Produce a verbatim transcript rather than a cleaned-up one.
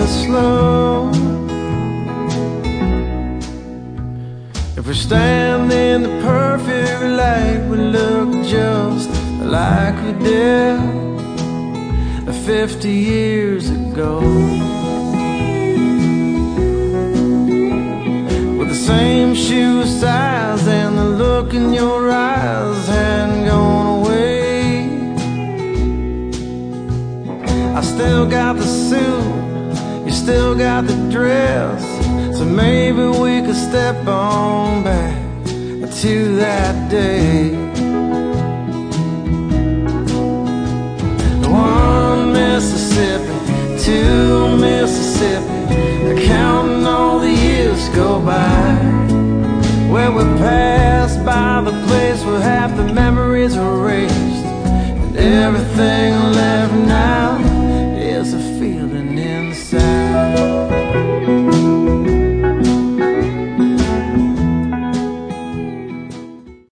it slow. If we stand in the perfect light, we look just like we did fifty years ago. With the same shoe size and the look in your eyes hadn't gone away. I still got the suit, you still got the dress, so maybe we could step on back to that day. One Mississippi, two Mississippi, counting all the years go by, where we passed by the place where half the memories were erased and everything